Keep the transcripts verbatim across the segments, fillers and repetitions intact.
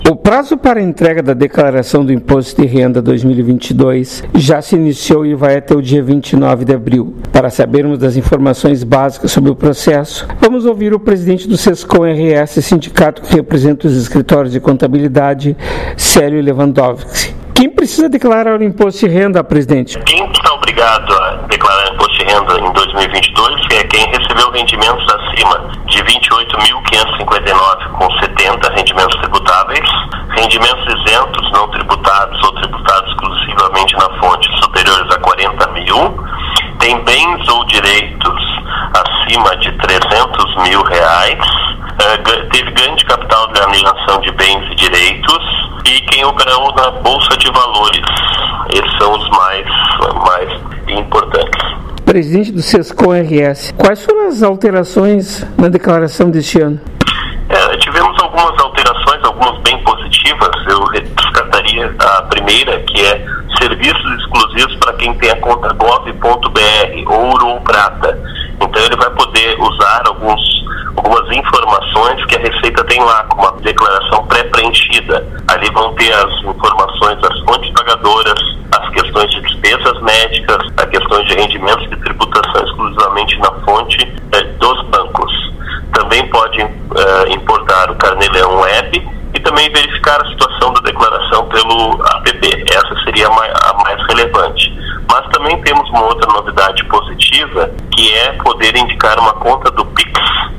O prazo para a entrega da declaração do Imposto de Renda dois mil e vinte e dois já se iniciou e vai até o dia vinte e nove de abril. Para sabermos das informações básicas sobre o processo, vamos ouvir o presidente do SESCOM R S, sindicato que representa os escritórios de contabilidade, Célio Lewandowski. Quem precisa declarar o imposto de renda, presidente? Quem está obrigado a declarar imposto de renda em dois mil e vinte e dois é quem recebeu rendimentos acima de vinte e oito mil quinhentos e cinquenta e nove vírgula setenta rendimentos tributáveis, rendimentos isentos não tributados ou tributados exclusivamente na fonte superiores a quarenta mil, tem bens ou direitos acima de trezentos mil reais, uh, teve ganho de capital de alienação de bens e direitos e quem operou na Bolsa de Valores. Esses são os mais, mais importantes. Presidente do SESCOM R S, quais foram as alterações na declaração deste ano? É, tivemos algumas alterações, algumas bem positivas. Eu destacaria a primeira, que é serviços exclusivos para quem tem a conta gov ponto br, ouro ou prata. Então ele vai poder usar alguns, algumas informações que a Receita tem lá, como a declaração pré-preenchida. Ali vão ter as informações das fontes pagadoras, as questões de despesas médicas, as questões de rendimentos de tributação exclusivamente na fonte eh, dos bancos. Também pode uh, importar o Carnê-Leão Web e também verificar a situação da declaração pelo app. Essa seria a mais, a mais relevante. Mas também temos uma outra novidade positiva, que é poder indicar uma conta do Pix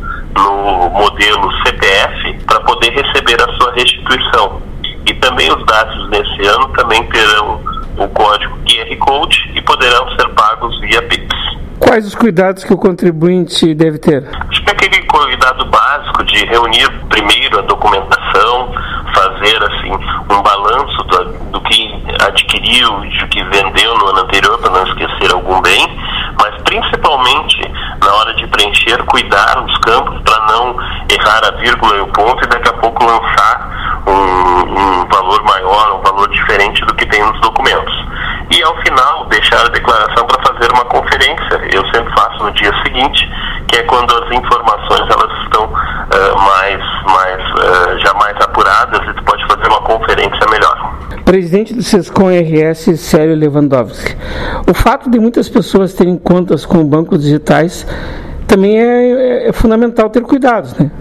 no modelo C P F para poder receber a sua restituição. E também os dados nesse ano também terão o código Q R Code e poderão ser pagos via Pix. Quais os cuidados que o contribuinte deve ter? Acho que aquele cuidado básico de reunir primeiro a documentação, fazer assim um balanço do, do que adquiriu e do que vendeu no ano anterior para não esquecer algum bem, mas principalmente na hora de preencher, cuidar os campos para não errar a vírgula e o ponto e daqui a pouco lançar um, um valor maior, um valor diferente do que tem nos documentos. E ao final deixar a declaração para fazer uma conferência. Eu sempre faço no dia seguinte, que é quando as informações elas estão uh, mais, mais, uh, já mais apuradas e tu pode fazer uma conferência melhor. Presidente do SESCOM R S, Célio Lewandowski. O fato de muitas pessoas terem contas com bancos digitais também é, é fundamental ter cuidados, né?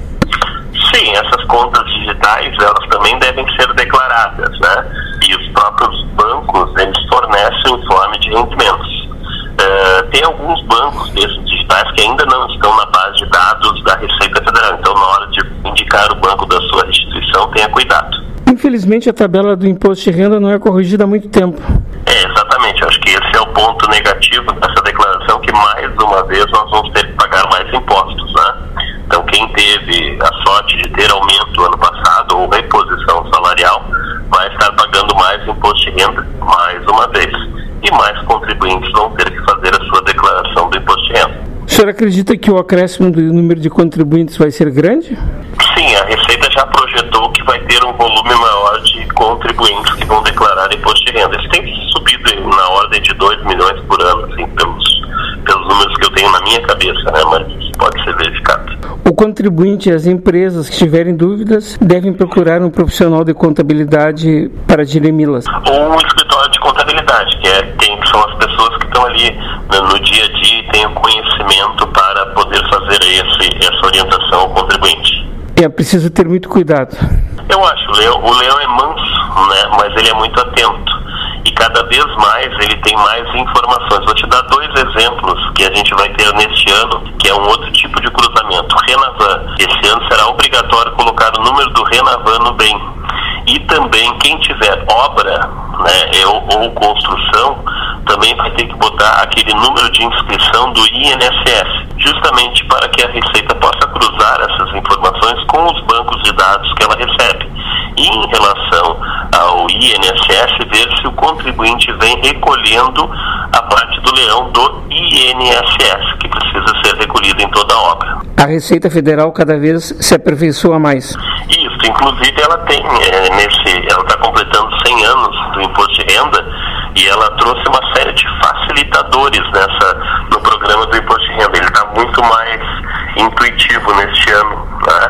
Sim, essas contas digitais elas também devem ser declaradas, né? E os próprios bancos eles fornecem o informe de rendimentos. Uh, tem alguns bancos desses digitais que ainda não estão na base de dados da Receita Federal, então na hora de indicar o banco da sua restituição, tenha cuidado. Infelizmente a tabela do imposto de renda não é corrigida há muito tempo. É, exatamente, acho que esse é o ponto negativo dessa declaração, que mais uma vez nós vamos ter que pagar mais impostos, né? Então quem teve a sorte de ter aumento ano passado ou reposição salarial vai estar pagando mais imposto de renda mais uma vez. E mais contribuintes vão ter que fazer a sua declaração do imposto de renda. O senhor acredita que o acréscimo do número de contribuintes vai ser grande? Sim, a Receita já projetou que vai ter um volume maior de contribuintes que vão declarar imposto de renda. Eles têm subido na ordem de dois milhões por ano, assim, pelos, pelos números que eu tenho na minha cabeça, né? Mas isso pode ser verificado. O contribuinte e as empresas que tiverem dúvidas devem procurar um profissional de contabilidade para dirimi-las. Ou um escritório de contabilidade, que é quem são as pessoas que estão ali no, no dia a dia e têm o conhecimento para poder fazer esse, essa orientação ao contribuinte. É preciso ter muito cuidado. Eu acho, o leão, o leão é manso, né? Mas ele é muito atento. E cada vez mais ele tem mais informações. Vou te dar dois exemplos que a gente vai ter neste ano, que é um outro tipo de cruzamento. Renavan. Esse ano será obrigatório colocar o número do Renavan no bem. E também quem tiver obra, né, ou, ou construção, também vai ter que botar aquele número de inscrição do I N S S, justamente para que a Receita possa cruzar essas informações com os bancos de dados que ela recebe. E em relação ao I N S S, ver se o contribuinte vem recolhendo a parte do leão do I N S S, que precisa ser recolhido em toda a obra. A Receita Federal cada vez se aperfeiçoa mais. Isso, inclusive ela tem, é, nesse, ela está completando cem anos do imposto de renda e ela trouxe uma série de facilitadores nessa, no programa do imposto de renda. Ele está muito mais intuitivo neste ano, né?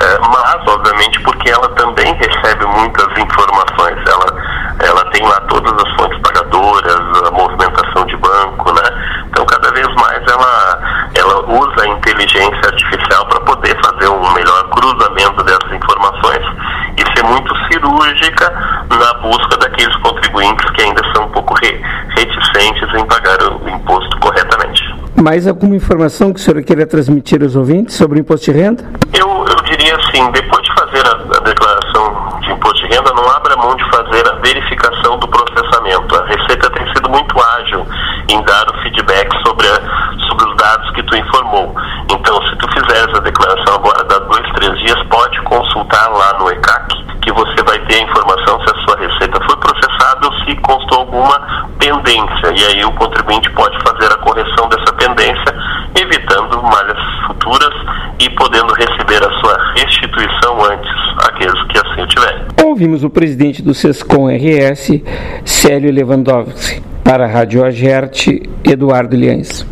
é, mas, obviamente, porque ela também recebe muitas informações. Ela, ela tem lá todas as fontes pagadoras, a movimentação de banco, né? Então, cada vez mais ela, ela usa a inteligência artificial para poder fazer um melhor cruzamento dessas informações e ser muito cirúrgica na busca daqueles contribuintes que ainda são um pouco re, reticentes em pagar o imposto corretamente. Mais alguma informação que o senhor queira transmitir aos ouvintes sobre o imposto de renda? Eu, eu diria assim, depois de fazer a, a declaração de imposto de renda, não abra mão de fazer a verificação do processamento. A Receita tem sido muito ágil em dar o feedback sobre, a, sobre os dados que tu informou. Então, se tu fizeres a declaração agora, dá dois, três dias, pode consultar lá no E C A C, que você vai ter a informação se a sua receita foi processada ou se constou alguma pendência. E aí o contribuinte pode fazer a correção dessa pendência, evitando malhas futuras e podendo receber a sua restituição antes, aqueles que assim o tiverem. Ouvimos o presidente do SESCOM R S, Célio Lewandowski. Para a Rádio Agerte, Eduardo Liães.